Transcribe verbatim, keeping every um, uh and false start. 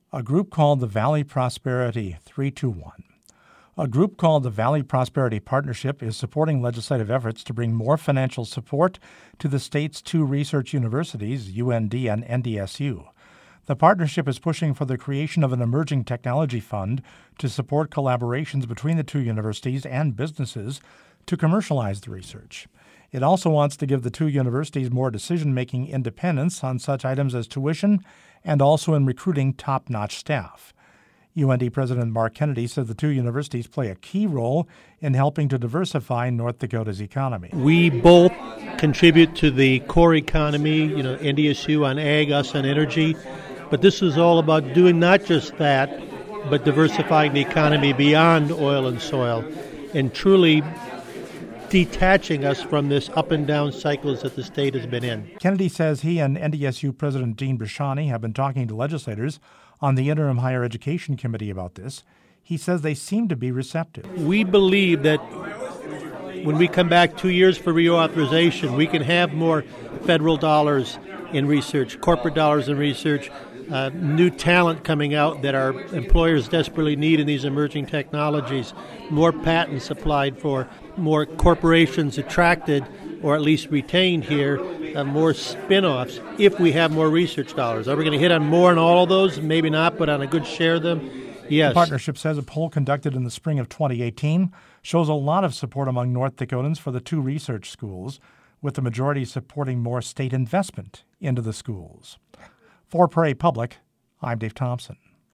A group called the Valley Prosperity three two one. A group called the Valley Prosperity Partnership is supporting legislative efforts to bring more financial support to the state's two research universities, U N D and N D S U. The partnership is pushing for the creation of an emerging technology fund to support collaborations between the two universities and businesses to commercialize the research. It also wants to give the two universities more decision-making independence on such items as tuition and also in recruiting top-notch staff. U N D President Mark Kennedy said the two universities play a key role in helping to diversify North Dakota's economy. We both contribute to the core economy, you know, N D S U on ag, us on energy. But this is all about doing not just that, but diversifying the economy beyond oil and soil and truly detaching us from this up and down cycles that the state has been in. Kennedy says he and N D S U President Dean Brashani have been talking to legislators on the Interim Higher Education Committee about this. He says they seem to be receptive. We believe that when we come back two years for reauthorization, we can have more federal dollars in research, corporate dollars in research, uh, new talent coming out that our employers desperately need in these emerging technologies, more patents applied for, more corporations attracted or at least retained here, uh, more spin-offs if we have more research dollars. Are we going to hit on more on all of those? Maybe not, but on a good share of them, yes. The partnership says a poll conducted in the spring of twenty eighteen shows a lot of support among North Dakotans for the two research schools, with the majority supporting more state investment into the schools. For Prairie Public, I'm Dave Thompson.